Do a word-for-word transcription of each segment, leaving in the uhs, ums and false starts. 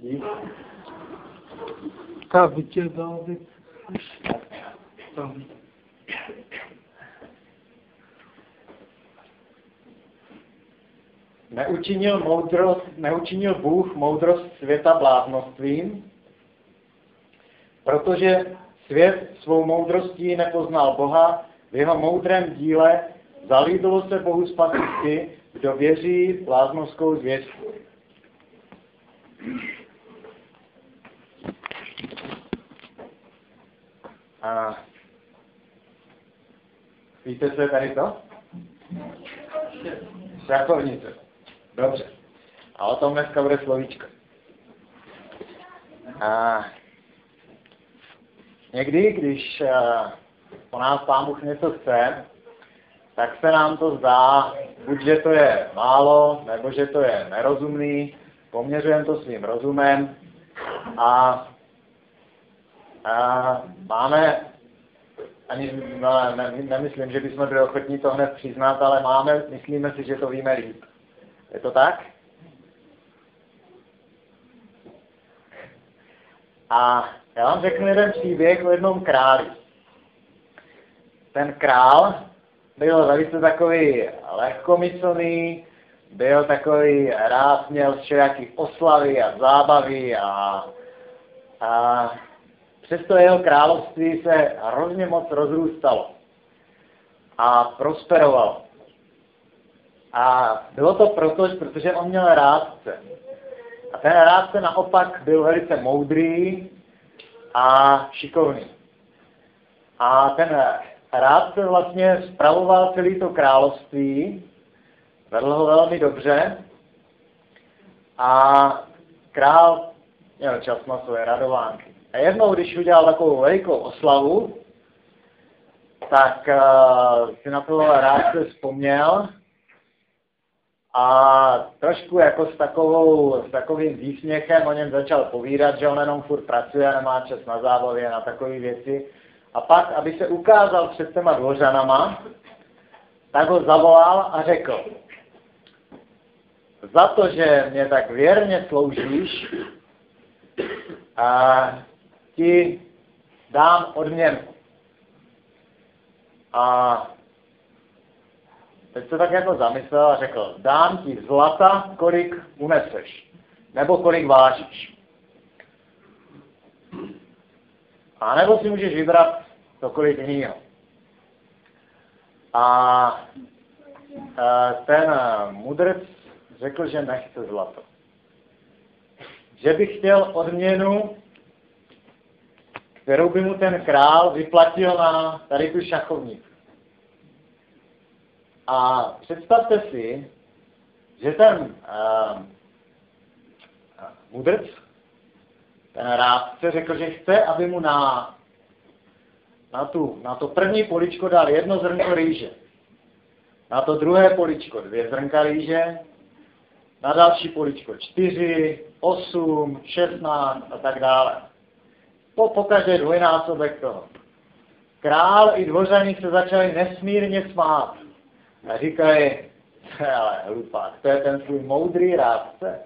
moudrostí. Ta vytědala by... Neučinil, moudrost, neučinil Bůh moudrost světa bláznostvím, protože svět svou moudrostí nepoznal Boha, v jeho moudrém díle zalíbilo se Bohu spasit ty, kdo věří bláznovskou zvěstku. A víte, co je tady to? Šachovnice. Dobře. A o tom dneska bude slovíčko. A někdy, když uh, po nás Pán Bůh něco chce, tak se nám to zdá, buď že to je málo, nebo že to je nerozumný, poměřujeme to svým rozumem a, a máme, ani no, ne, nemyslím, že bychom byli ochotní to hned přiznat, ale máme, myslíme si, že to víme líp. Je to tak? A já vám řeknu jeden příběh o jednom králi. Ten král byl velice takový lehkomyslný, byl takový, rád měl všelijaký oslavy a zábavy a, a přesto jeho království se hrozně moc rozrůstalo a prosperovalo. A bylo to proto, protože on měl rádce. A ten rádce naopak byl velice moudrý a šikovný. A ten rádce vlastně spravoval celé to království, vedl ho velmi dobře a král měl čas na své radovánky. A jednou, když udělal takovou velikou oslavu, tak uh, si na toho rádce vzpomněl a trošku jako s, takovou, s takovým výsměchem o něm začal povídat, že on jenom furt pracuje, nemá čas na zábavě, na takové věci. A pak, aby se ukázal před těma dvořanama, tak ho zavolal a řekl: za to, že mě tak věrně sloužíš, a ti dám odměnu. A teď se tak jako zamyslel a řekl: dám ti zlata, kolik uneseš, nebo kolik vážíš. A nebo si můžeš vybrat cokoliv jiného. A ten mudrc řekl, že nechce zlato. Že by chtěl odměnu, kterou by mu ten král vyplatil na tady tu šachovnici. A představte si, že ten uh, mudrc, ten rádce řekl, že chce, aby mu na, na, tu, na to první poličko dal jedno zrnko rýže. Na to druhé poličko dvě zrnka rýže. Na další poličko čtyři, osm, šestnáct a tak dále. Po, po každé dvojnásobek toho. Král i dvořani se začali nesmírně smát. A říkají: ale hlupák, to je ten svůj moudrý rádce.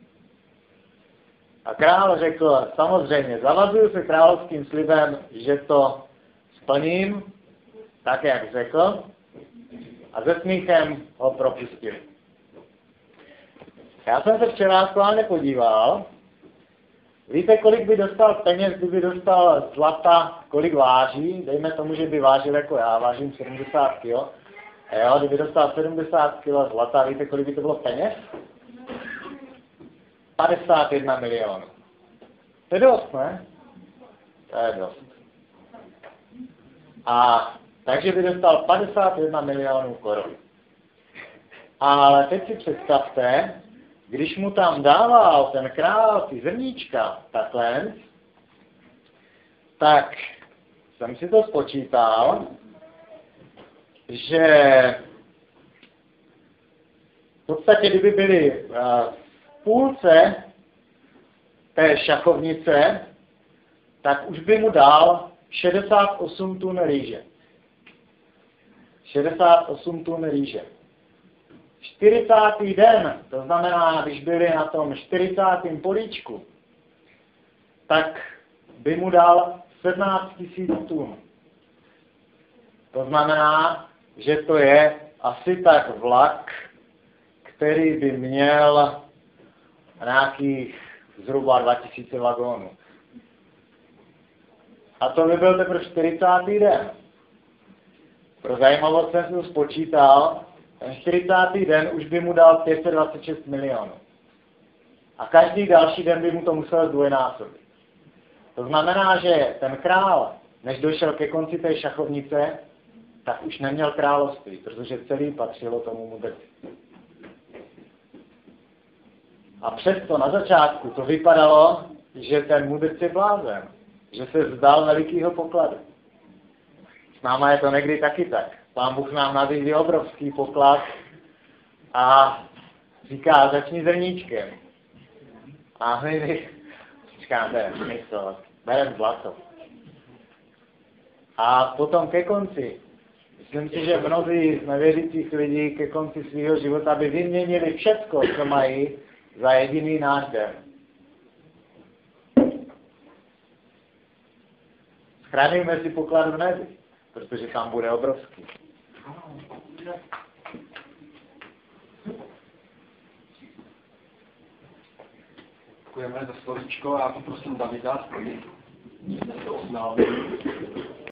A král řekl: samozřejmě, zavazuju se královským slibem, že to splním, tak jak řekl, a se smíchem ho propustil. Já jsem se včera aktuálně podíval. Víte, kolik by dostal peněz, kdyby dostal zlata, kolik váží? Dejme tomu, že by vážil jako já, vážím sedmdesát kilo. A jo, kdyby dostal sedmdesát kilo zlata, víte, kolik by to bylo peněz? padesát jedna milionů. To je dost, ne? To je dost. A takže by dostal padesát jedna milionů korun. Ale teď si představte, když mu tam dával ten král ty zrníčka, takhle, tak jsem si to spočítal, že v podstatě, kdyby byli v půlce té šachovnice, tak už by mu dal šedesát osm tun rýže. šedesát osm tun rýže. čtyřicátý den, to znamená, když byli na tom čtyřicátém políčku, tak by mu dal sedmnáct tisíc tun. To znamená, že to je asi tak vlak, který by měl nějakých zhruba dva tisíce vagónů. A to by byl teprve čtyřicátý den. Pro zajímavost jsem si to spočítal, ten čtyřicátý den už by mu dal pět set dvacet šest milionů. A každý další den by mu to musel zdvojnásobit. To znamená, že ten král, než došel ke konci té šachovnice, tak už neměl království, protože celý patřilo tomu mudrci. A přesto na začátku to vypadalo, že ten mudrc je blázen, že se vzdal velikýho pokladu. S náma je to někdy taky tak. Pán Bůh nám nabízí obrovský poklad a říká, začni zrníčkem. A my říkáme, smysl, berem zlato. A potom ke konci, myslím si, že mnozí z nevěřících lidí ke konci svého života by vyměnili všecko, co mají, za jediný náš den. Schráníme si poklad v nebi, protože tam bude obrovský. Děkujeme za slovíčko a poprosím Davida, aby se oznámil.